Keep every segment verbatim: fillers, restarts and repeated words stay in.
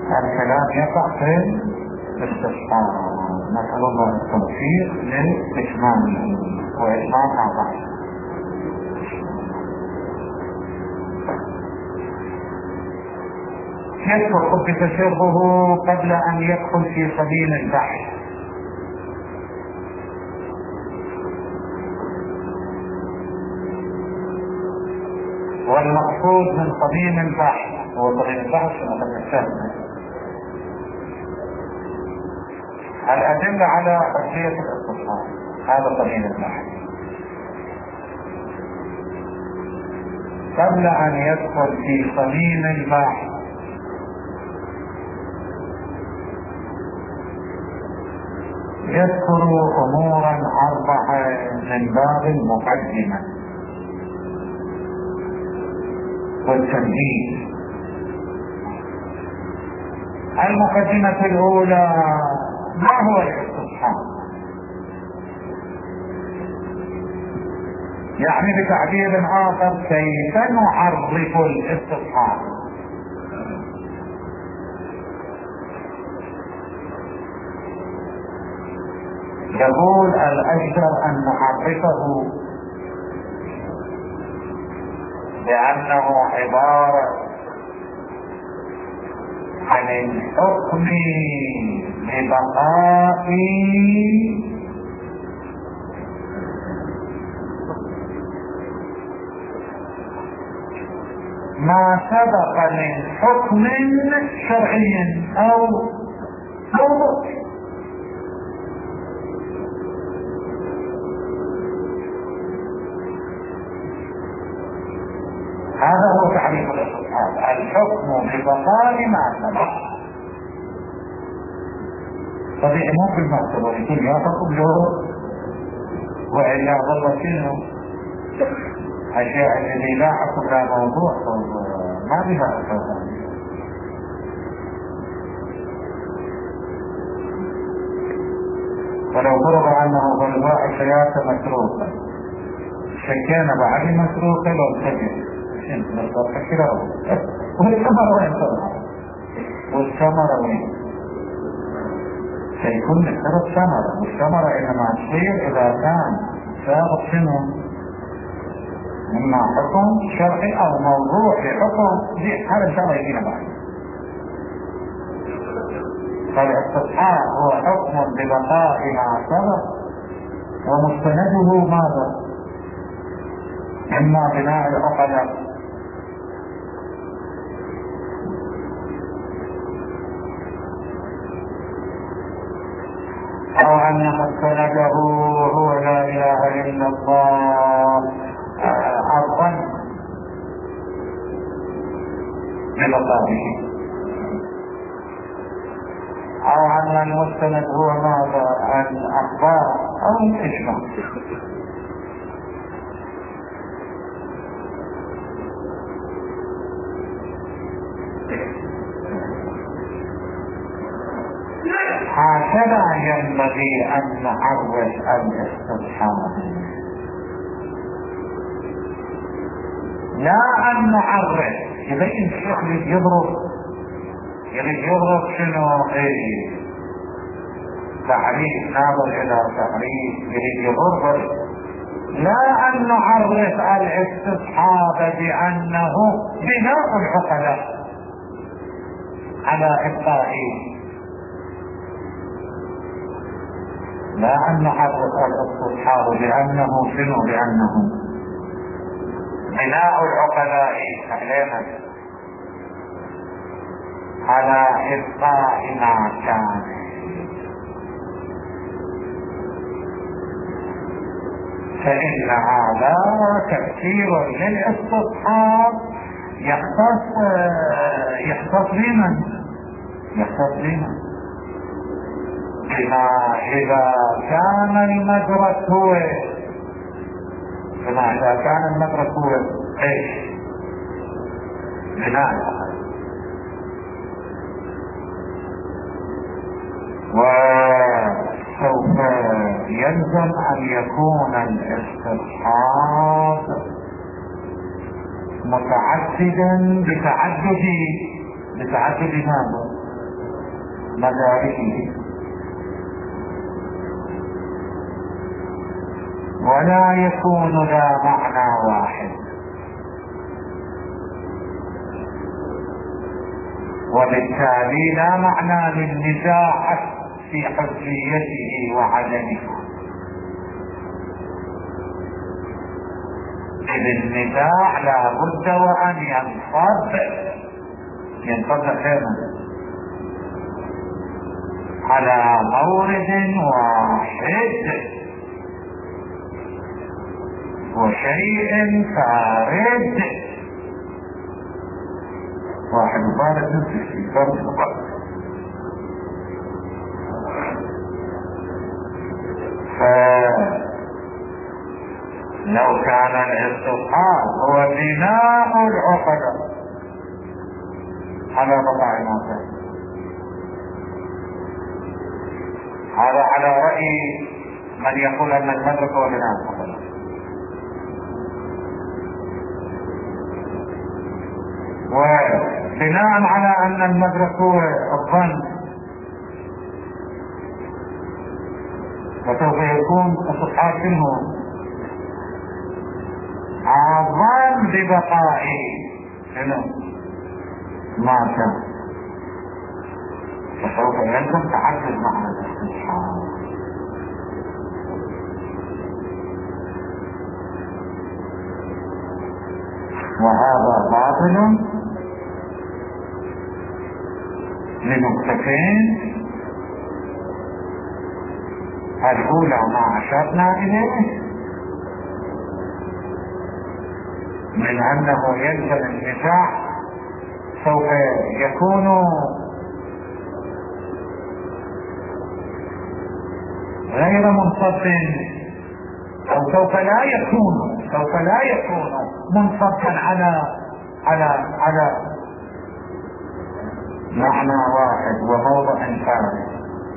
الكلام يقع في الاستصحاب. نسأل الله التوفيق لإتمامه وإتمام أعضائه. يدخل بتشربه قبل أن يدخل في سبيل البحث. والمقصود من قديم البحث هو قديم البحث مثل السهل. الأدلة على حجية الاستصحاب هذا قديم البحث. قبل أن يدخل في قديم البحث يذكر أمورا أربعة من باب المقدمة والتمهيد. المقدمة الأولى: ما هو الاستصحاب؟ يعني بتعبير آخر كيف نعرف الاستصحاب؟ يقول الأجدر أن نعرفه بأنه عبارة عن الحكم ببقاء ما سبق من حكم شرعي أو موضوع. هذا هو تعريف الاستصحاب: الحكم ببقاء ما سبق. طبيعي مو كل ما سبق يكون يا حكم له وإلا ظل شنو أشياء الذي لا حكم لا موضوع ما بها أساسا. ولو فرض عنه ظلماء الحياة متروكة شكينا بعد متروكة لو تجد نصدق كده. والثمرة وين تظهر؟ والثمرة وين؟ سيكون مثل الثمرة. والثمرة إنما تصير إذا كان سابق شنو؟ إما حكم شرعي أو موضوع في حكم دي. هذا إن شاء الله يجينا بعد. فالاستصحاب هو حكم ببقاء ما سبق ومستنده ماذا؟ إما بناء العقلاء أو أن مستنده هو لا إله إلا الله الظن ببقائه، أو أن المستند هو ماذا؟ الأخبار أو الإجماع. هكذا ينبغي أن نعرف الاستصحاب، لا أن نعرف. إذا الشيخ يضرب يريد يضرب شنو؟ ايه تعريف ناظر إلى تعريف يريد يضرب. لا أن نعرف الاستصحاب بأنه بناء العقلاء على إبقائه. لا أن نعرف الاستصحاب بأنه شنو؟ بأنه بناء العقلاء علينا على إبقاء ما كان. فإن هذا تفسير للاستصحاب يختص يختص بمن؟ يختص بمن؟ بما إذا كان المدرك هو بما إذا كان المدرك هو إيش؟ بناء. وسوف يلزم أن يكون الاستصحاب متعددا بتعدد بتعدد ماذا؟ مداركه، ولا يكون ذا معنى واحد، وبالتالي لا معنى للنزاع في حجيته وعدمه، إذ النزاع لا بد وأن ينصب ينصب خيرا على مورد واحد وشيء فارد واحد فارد نفسه فرد فقط. فلو كان الاستصحاب هو بناء العقدة على بقاء ما كان، هذا على رأي من يقول أن المدرك هو بناء العقدة، وبناء على أن المدرك هو الظن، وسوف يكون استصحاب منه الظن ببقائه ما كان، فسوف يلزم تعدد معنى الاستصحاب. وهذا باطل لنقطتين: الأولى ما أشرنا إليه من أنه يلزم النزاع سوف يكون غير منصب، أو سوف لا يكون سوف لا يكون منصبا على على على معنى واحد وموضع ثاني،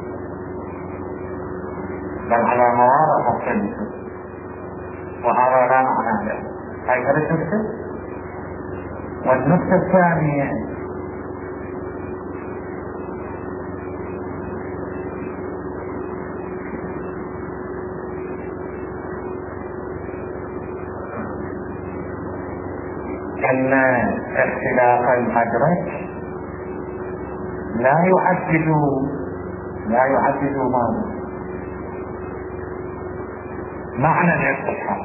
بل على مواضع مختلفة، وهذا لا معنى له. هاي كانت نكتة. والنكتة الثانية أن اختلاف المدرك لا يعدد لا يعدد ماذا؟ معنى الاستصحاب،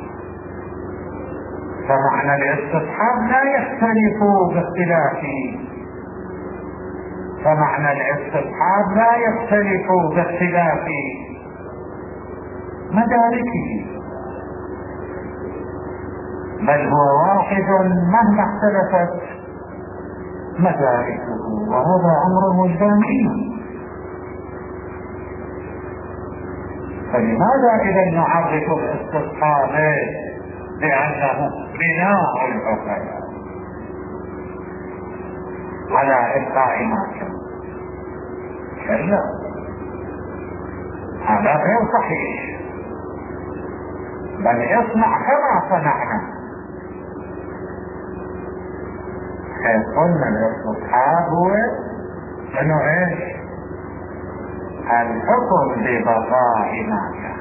فمعنى الاستصحاب لا يختلف باختلافه، فمعنى الاستصحاب لا يختلف باختلاف مداركه، بل هو واحد مهما اختلفت مداركه، وهذا امر وجداني. فلماذا اذا نعرف الاستصحاب بانه بناء العقل على ابقاء ما كان؟ كلا، هذا غير صحيح، بل اصنع كما صنعنا. حيث قلنا الاستصحاب هو انه ايش؟ الحكم ببقاء ما كان،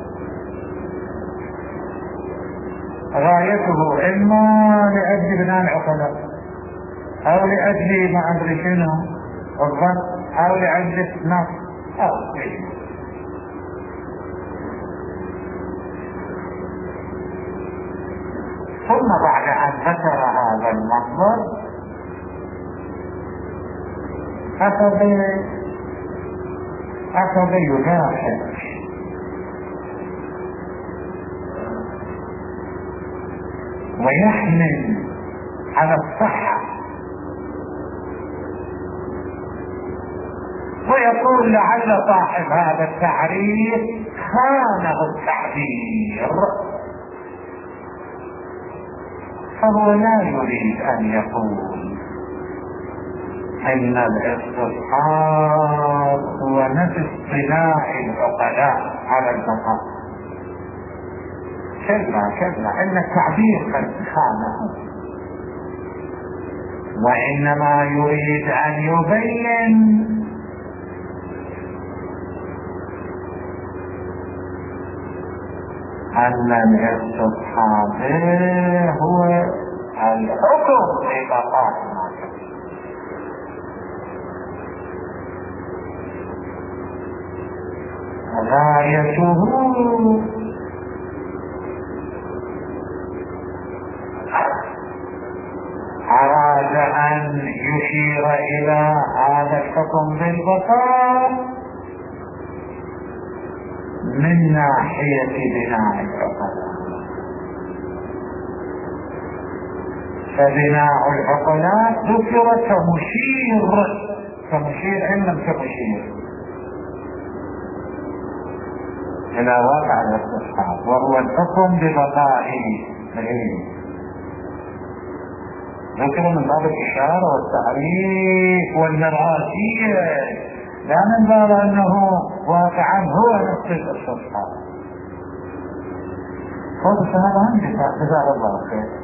غايته اما لاجل بناء العقلاء، او لاجل ما ادري شنو الظن، او لاجل النص، او شيء. ثم بعد ان ذكر هذا المصدر اخذ اخذ يلاحظ ويحمل على الصحة، ويقول لعل صاحب هذا التعريف خانه التعبير، فهو لا يريد ان يقول ان الاستصحاب هو نفس بناء العقلاء على البقاء. كلا كلا، ان التعبير قد خانه، وانما يريد ان يبين أن الاستصحاب هو الحكم ببقاء ما كان، غايته أراد أن يشير إلى هذا الحكم بالبقاء من ناحية بناء العقلاء. فبناء العقلاء ذكر كمشير، كمشير إن لم كمشير إلى واقع الاستصحاب، وهو الحكم ببقائه العلم. ذكر من باب الإشارة والتعريف والمرآسية، لا من باب أنه واقعا هو نفس الاستصحاب. هذا هذا عندك جزاه الله خير.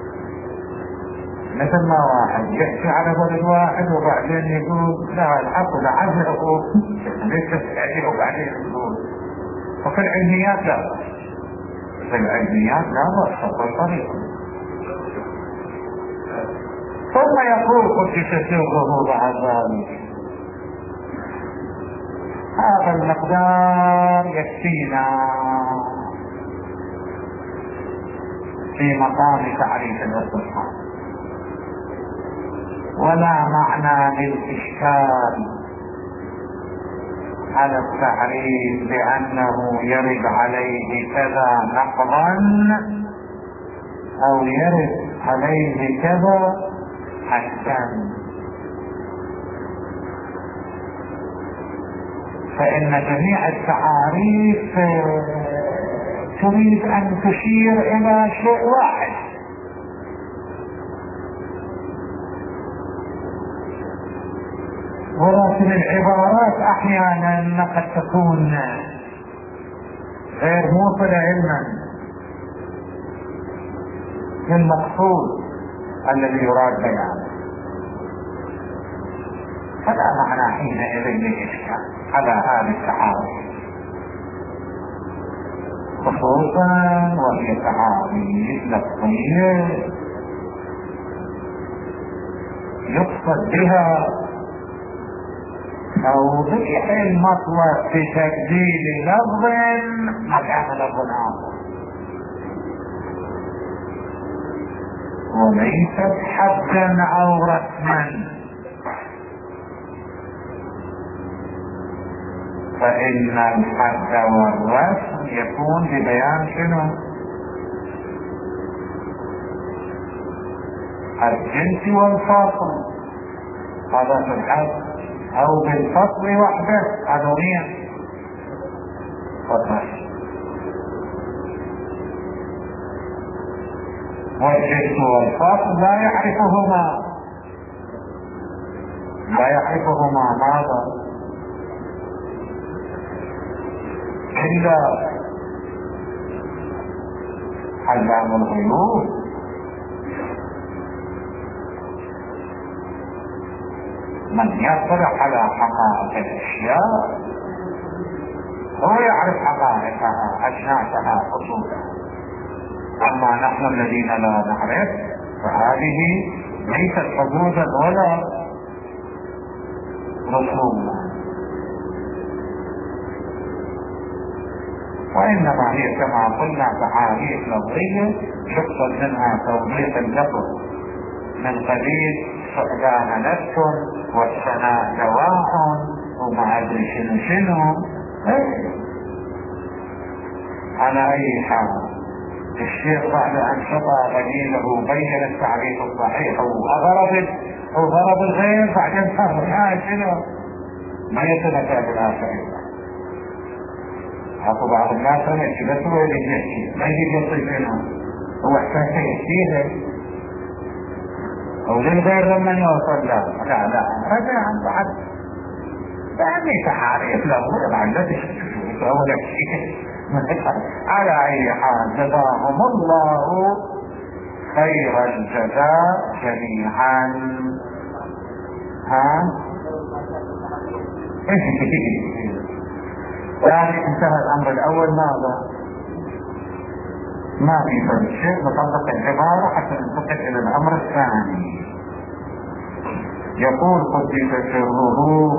مثل ما واحد يحكي على ولد واحد وبعدين يقول لا الحق لعله ليس تأثير، وبعدين يقول وفي العلميات لا، في العلميات لا بأس بالطريقة. ثم يقول قدس سره بعد ذلك هذا المقدار يكفينا في مقام تعريف الاستصحاب، ولا معنى للإشكال على التعريف بأنه يرد عليه كذا نقضا أو يرد عليه كذا حسن. فإن جميع التعاريف تريد أن تشير إلى شيء واحد، ولكن العبارات أحيانا قد تكون غير موصلة علما للمقصود الذي يراد بيانه، فلا معنى حينئذ للإشكال على هذه التعاريف، خصوصا وهي تعاريف لفظية يقصد بها توضيح المطلب في تبديل لفظ مكان لفظ آخر، وليست حدا أو رسما. فإن الحد والرسم يكون ببيان شنو؟ الجنس والفصل، هذا في الحد، أو بالفصل وحده عدوية والرسم. والجنس والفصل لا يعرفهما لا يعرفهما ماذا إلا علام الغيوب. من يطلع على حقائق الأشياء هو يعرف حقائقها، أجناسها، خصوصها. أما نحن الذين لا نعرف فهذه ليست حدودا ولا رسوما، وإنما هي كما قلنا تعاريف لفظية يقصد منها توضيح اللفظ من قبيل فقدان نفس والثناء دواء وما أدري شنو شنو. على أي حال الشيخ بعد أن شطى غليله بين التعريف الصحيح وغرض وغرض الغير بعدين صار الحال شنو ما يتنكى بالآخرين. أكو بعض الناس أنا بس هو اللي يحكي ما يجي يصيب هنا، هو احسن شيء يحكيه أو للغير لما يوصل له. لا لا هذا عن بعد يعني تعاريف له بعد لا تشوف أولا شيء. على أي حال جزاهم الله خير الجزاء جميعا. ها يعني انتهى الأمر الأول. ماذا ما في فرق شيء، نطبق العبارة حتى ننتقل إلى الأمر الثاني. يقول قدس سره: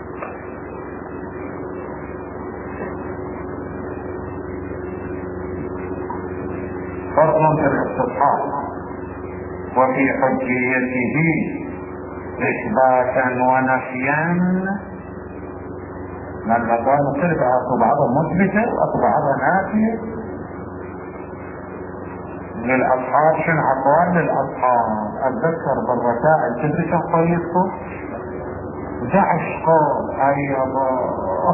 فصل في الاستصحاب وفي حجيته إثباتا ونفيا. من البقاء نختلف أكو بعضها مثبتة وأكو بعضها نافية. للأصحاب شنو أقوال للأصحاب؟ أتذكر بالرسائل كنت شخصيتكم دعش قول أي الله،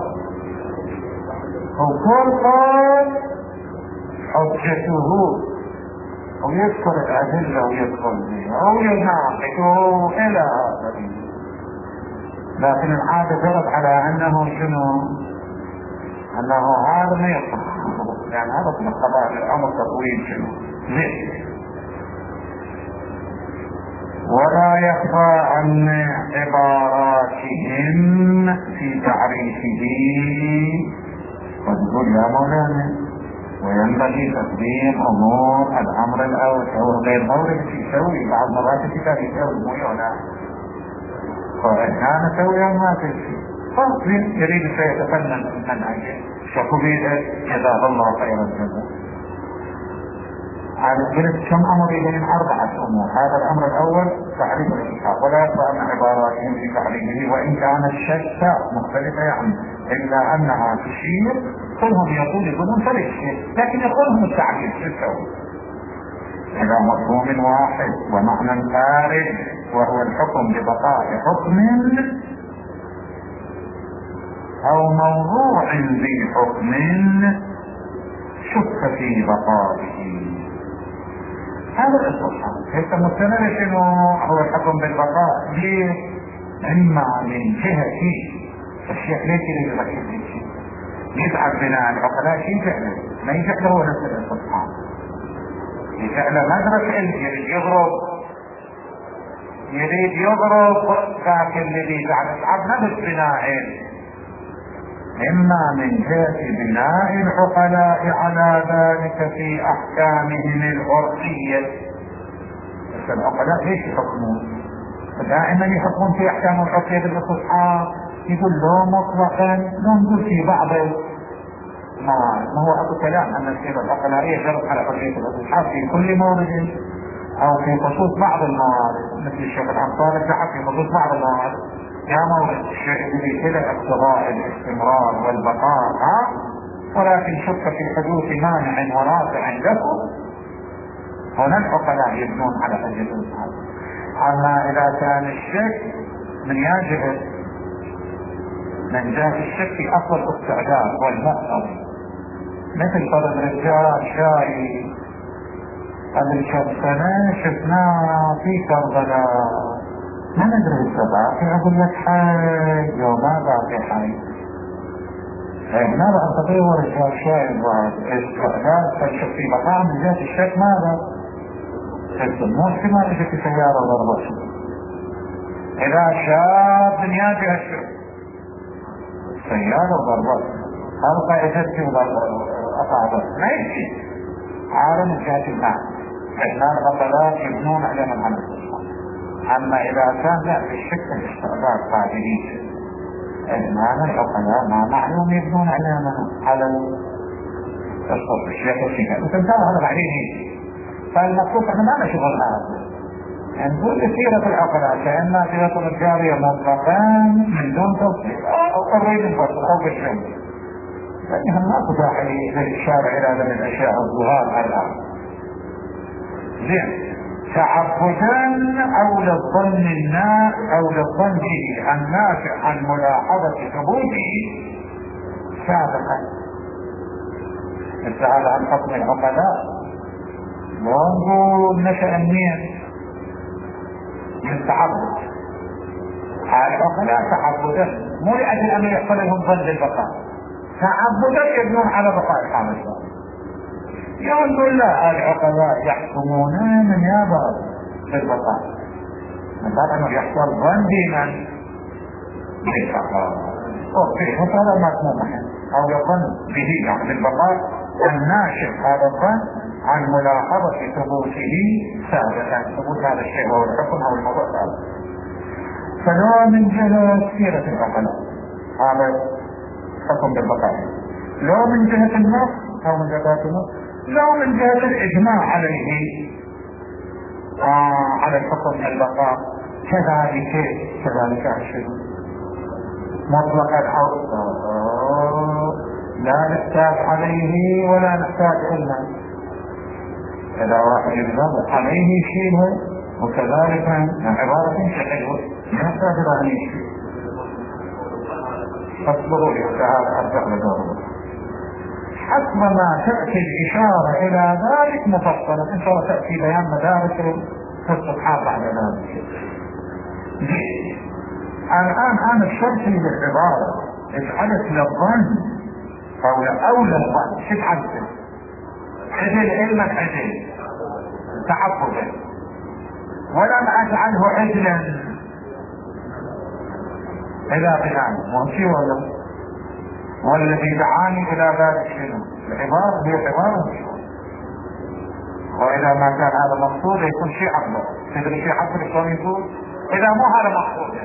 وكل قول حجته ويذكر الأدلة ويدخل بها أو يناقشه إلى هذا. لكن العادة جرت على أنه شنو؟ أنه هذا ما يصح، يعني هذا من القضاء الأمر تطويل شنو زين. ولا يخفى عن عباراتهم في تعريفه. وتقول يا مولانا وينبغي تقديم امور الامر الاول او غير مورد يسوي بعض مرات الكتاب يسوي مو ولا فاحنا نسوي ما في شيء. فاصل يريد سيتفنن من اجل شكوبيته جزاه الله خير الجزاء. على قلت كم امر اليهم؟ اربعه امور. هذا الامر الاول تعريف الكتاب، ولا يخفى عن عباراتهم في تعريفه وان كانت شتى مختلفه يعني الا انها تشير. كلهم يقول يقولون فرق شيء، لكن يقولهم التعريف شو تسوي؟ الى مفهوم واحد ومعنى خارج، وهو الحكم ببقاء حكم او موضوع ذي حكم شك في بقائه. هذا الاستصحاب. هيك مستمر شنو هو الحكم بالبقاء؟ ليه؟ اما من جهة الشيخ ليش يريد يركز الشيء يتعب بناء العقلاء شيء فعلا ما يفعله هو نفس الاستصحاب. يفعله مدرسة يريد يضرب يريد يضرب ذاك الذي بعد العب نفس بناء. اما من جهة بناء العقلاء على ذلك في احكامهم العرفية. بس العقلاء ليش يحكمون؟ دائما يحكمون في احكام العرفية بالاستصحاب. يقول له مطلقا لا نقول في بعض الموارد. ما هو اكو كلام ان السيرة العقلائية جرت على حرية الاستصحاب في كل مورد او في خصوص بعض الموارد، مثل الشيخ العنصاري ادعى في خصوص بعض الموارد يا مورد الشيء الذي كده اقتضاء الاستمرار والبقاء، ها ولكن شك في حدوث مانع ورافع لكم. هنا العقلاء يبنون على حجة الاستصحاب. اما اذا كان الشك من يجب من جهة الشك في اصل الاستعداد والمؤمن، مثل طلب رجال شاي قبل كم سنة شفناه في كربلاء ما ندري السبعة، يقول لك حي وما باقي حي. ماذا أن تطور رجال شاي واستعداد فالشك في بقاء من جهة الشك؟ ماذا؟ مو احتمال اجت سيارة وضربته. إذا شاب من يجهة الشك سيارة وضربته خلقة اجت وأصعبت ما يمكن. عالم من جهة المعنى احنا الغطلات يبنون على من عمل الصحة. اما اذا كان لا في الشك الاستعداد قادرين المعنى العقلاء ما معلوم يبنون على من على الصحة الشيخ الشيخ وتنتهى هذا بعدين يجي. فالمقصود احنا ما نشغل هذا نقول سيرة العقلاء كأنها سيرة الجارية مطلقا من دون توصيل او قريب الفصل او بالشمس، لأنها ما تداعي للإشارة إلى من الأشياء الظهار على الأرض. زين تعبدا أو للظن الناس أو للظن به النافع عن ملاحظة ثبوته سابقا. السؤال عن حكم العقلاء ونقول نشأ النية من تعبد. العقلاء تعبدا مو لأجل أن يحصل لهم ظن بالبقاء، تعبدا يبنون على بقاء الحامل. يقول لا العقلاء يحكمون من يابا بالبقاء من بعد انه يحصل ظن بمن بالبقاء. اوكي هذا مفهوم او يظن به يعني بالبقاء الناشئ هذا الظن عن ملاحظة ثبوته سابقا، ثبوت هذا الشيء وهو الحكم او الموضوع سابقا. فلو من جهة سيرة العقلاء هذا حكم بالبقاء، لو من جهة النص او من جهة النص، لو من جهة الاجماع عليه آه على الحكم البقاء، كذلك كذلك الشيء مطلقا او لا نحتاج عليه ولا نحتاج علما. اذا واحد يجب عليه شيء وكذلك عبارة حلوة لا نحتاج عليه شيء. فاصبروا لي وتعالى ارجع لدوره حسب ما تأتي الإشارة إلى ذلك مفصلة، إن شاء الله تأتي بيان مدارك في الصفحات بعد ذلك. الآن أنا الشرط للعبارة اجعلت للظن أو لأولى الظن، شو تعدل؟ عدل علما عدل تعبدا، ولم أجعله عدلا إلى بناء ماشي ولا؟ والذي دعاني الى ذلك شنو؟ العبارة هي عبارة، واذا ما كان هذا مقصود يكون شيء عقله. تدري شيء عقله شلون يكون؟ اذا مو هذا مقصود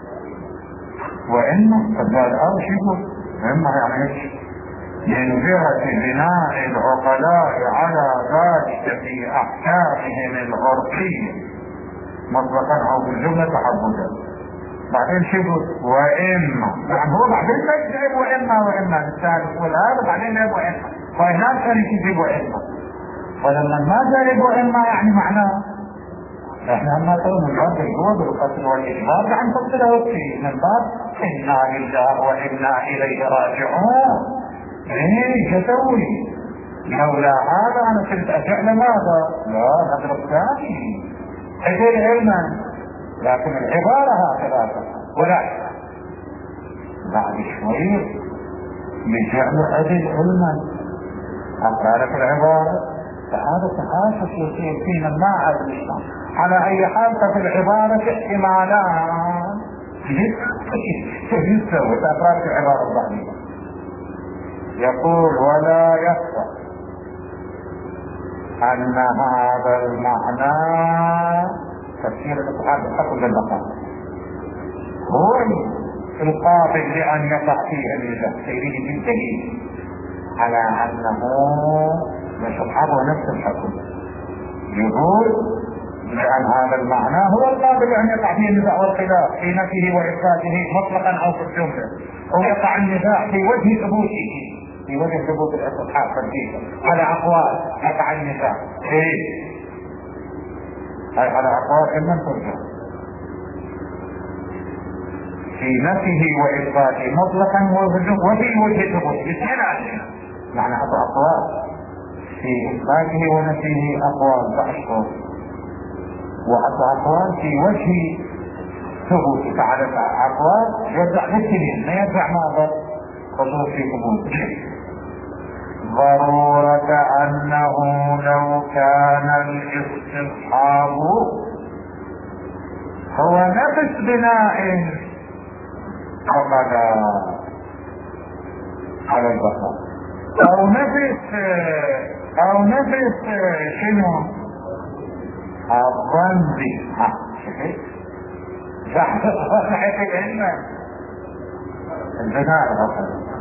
وانه فقال او شيء يقول اما يعني ايش؟ من جهة بناء العقلاء على ذلك في احكامهم العرفية مطلقا او بالجملة تحبدا. بعدين شو يقول؟ واما، يعني هو بعدين ما يجيب واما واما الثالث والهذا بعدين يجيب واما، فهناك كان يجيب واما، ولما ما جايب واما يعني معناه احنا ما تقول من باب الجواب والقتل والاجبار عن تفصيل وقتي من باب انا لله وانا اليه راجعون. ايه شو اسوي؟ لولا هذا انا كنت افعل ماذا؟ لا هذا الثاني اجل علما، لكن العبارة هكذا ولا بعد شوي بجعل عدل علما أقرأ لك العبارة، فهذا تحاسس يصير فينا ما عاد الإسلام. على أي حال ففي العبارة احتمالان يستوي. أقرأ لك العبارة الضعيفة يقول ولا يخفى أن هذا المعنى تفسير الاتحاد الحكم بالبقاء هو القابل لأن يقع فيه النزاع سيريه بالدليل على أنه يصحبه نفس الحكم. يقول لأن هذا المعنى هو القابل لأن يقع فيه النزاع والخلاف في نفيه وإثباته مطلقا أو في الجملة، أو يقع النزاع في وجه ثبوته، في وجه ثبوت الاتحاد فالجيزة على أقوال يقع النزاع إيه أي على أقوال من ترجع في نفيه وإثباته مطلقا وفي وجه ثبوت بالثلاث، معنى أقوال في إثباته ونفيه أقوال تأشكر، وأقوى أقوال في وجه ثبوت. فعلى أقوال يرجع للسنين ما يرجع ماذا؟ خصوص في ثبوت. ضرورة أنه لو كان الاستصحاب هو نفس بناء عقد على البقاء أو نفس أو نفس شنو الظن به ها شفت؟ زحف صحيح العلم البناء العقد.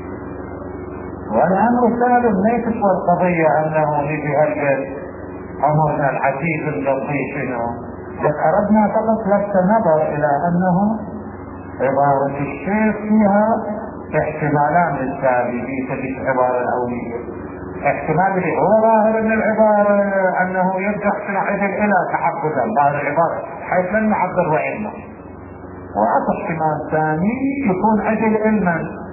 والأمر الثالث ليست القضية أنه يجي هالجد أمرنا العزيز اللطيف شنو، بس أردنا فقط لفت نظر إلى أنه عبارة الشيخ فيها احتمالان للتالي في تلك العبارة الأولية. احتمال اللي هو ظاهر من العبارة أنه يرجع في عدل إلى تحفظا بعد العبارة حيث لن نعبر وعلما، وأصل احتمال ثاني يكون عدل علما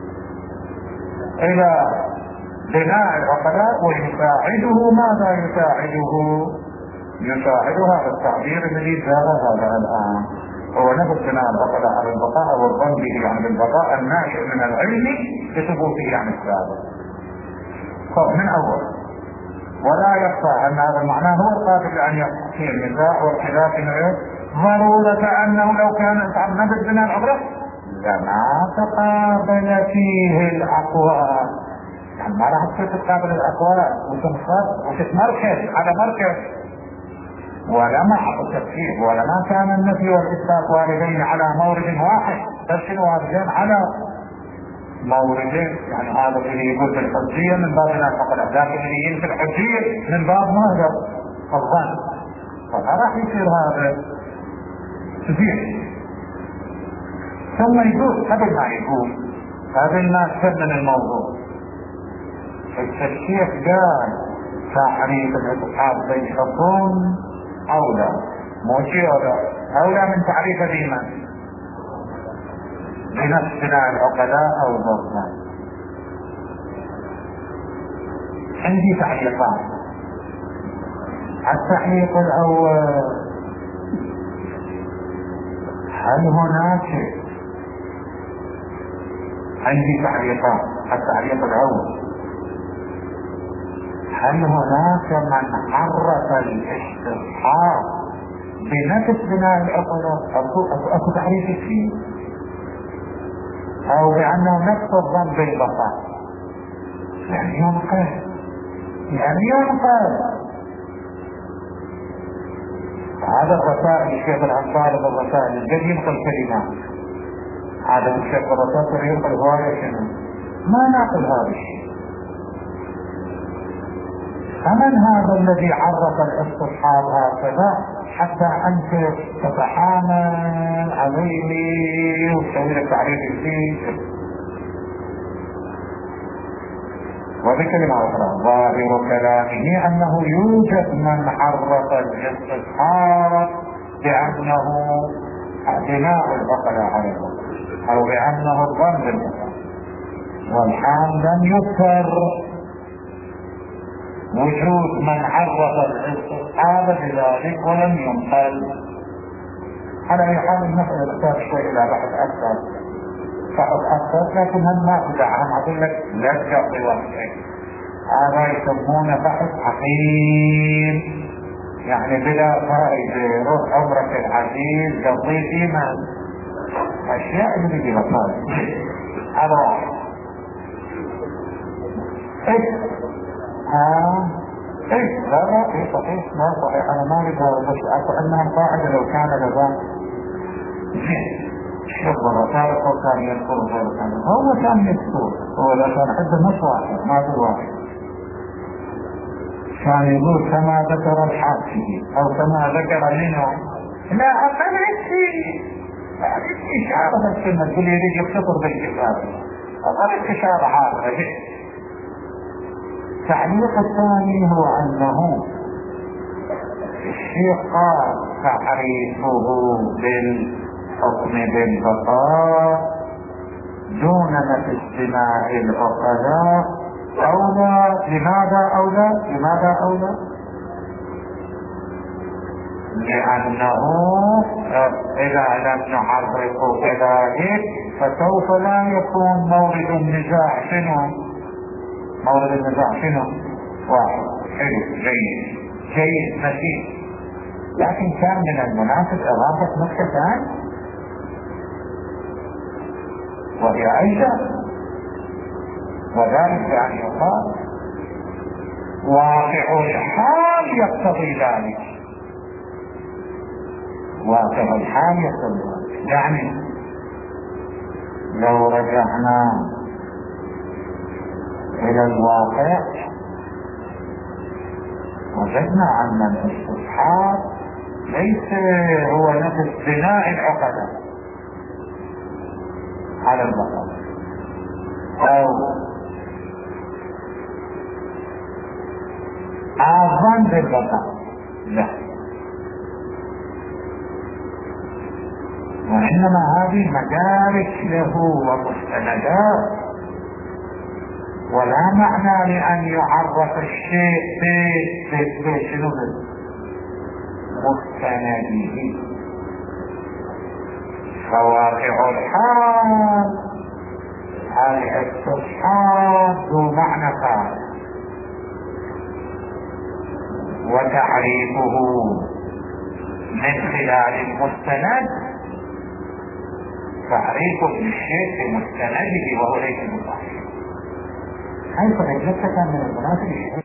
الى بناء العقلاء ويساعده. ماذا يساعده؟ يساعد هذا التعبير الذي جاء هذا الان هو نفس بناء العقلاء على البقاء والظن به عن البقاء الناشئ من العلم بثبوته عن السابق. طب من اول ولا يخفى ان هذا المعنى هو القابل ان يقع فيه النزاع والخلاف ضرورة انه لو كان نفس بناء العقلاء لما تقابل فيه الأقوال يعني ما راح تصير تقابل الاقوال وتنصب وتتمركز على مركز، ولا مع التفكير، ولا ما كان النفي والاثبات واردين على مورد واحد، بل واردين على موردين. يعني هذا اللي يقول في الحجيه من باب لا فقط، لكن اللي ينفي الحجيه من باب ماذا؟ الظن. فما راح يصير هذا كثير. ثم يقول قبل ما يقول قبل ما تفهم الموضوع، الشيخ قال تعريف الاصحاب بين الظن اولى، مو شيء اولى من تعريف الايمان بنفسنا العقلاء او الظن. عندي تعليقات. التعليق الاول، هل هناك، عندي تعليقات. التعليق الاول، هل هناك من عرف الاستصحاب بنفس بناء العقلاء؟ اكو تعريف فيه، او بانه نفس الظن بالبقاء؟ يعني ينقل، يعني ينقل. هذا الرسائل الشيخ العنصاري بالرسائل الجد ينقل كلمات، هذا الشيخ الرسائل ينقل هواية شنو؟ ما ناقل هذا الشيء. فمن هذا الذي عرف الاستصحاب هكذا حتى انت تتحامل عليه وتسوي لك تعريف فيه؟ وبكلمة أخرى، ظاهر كلامه أنه يوجد من عرف الاستصحاب بأنه بناء العقلاء على الظن، أو بأنه الظن بالعقلاء، والحال لم يذكر وجود من عرف الاستصحاب بذلك ولم ينقل. على أي حال المسألة تحتاج شوي إلى بحث أكثر، بحث أكثر، لكن هم ما تدعم. أقول لك لا تقضي وقتك، هذا يسمونه بحث حقير، يعني بلا فائدة. روح عمرك العزيز قضي فيما أشياء اللي بيجي فائدة. هذا واحد. إيه ها إيه لا لا إيه صحيح، ما صحيح، أنا ما أريد بس أقول أنها قاعدة لو كان لذا شوف الرسالة كان يذكر ذلك، هو كان يذكر، هو لا كان حده مش واحد، ما في واحد. كان يقول كما ذكر الحافظي أو كما ذكر منه، لا أقل شيء إشارة بالسنة تقول يريد يختصر بالكتاب، أقل إشارة هذا. التعليق الثاني هو أنه الشيخ قال تعريفه بالحكم بالبقاء دون نفس بناء العقلاء أولى. لماذا أولى؟ لماذا أولى؟ لأنه إذا لم نعرفه كذلك فسوف لا يكون مورد النزاع. شنو مورد النزاع؟ شنو؟ واحد. حلو، جيد جيد مفيد. لكن كان من المناسب إضافة نقطة ثانية، وهي أيضا وذلك بأن يقال واقع الحال يقتضي ذلك. واقع الحال يقتضي ذلك، يعني لو رجعنا إلى الواقع وجدنا أن الاستصحاب ليس هو نفس بناء العقلاء على البقاء أو الظن بالبقاء، لا، وإنما هذه مدارك له ومستندات، ولا معنى لأن يعرف الشيء بشنو مستنده. فواقع الحال الاستصحاب ذو معنى خاص، وتعريفه من خلال المستند تعريف الشيء بمستنده وهو ليس مصحح. حيث أجلتك من المناسب الشيء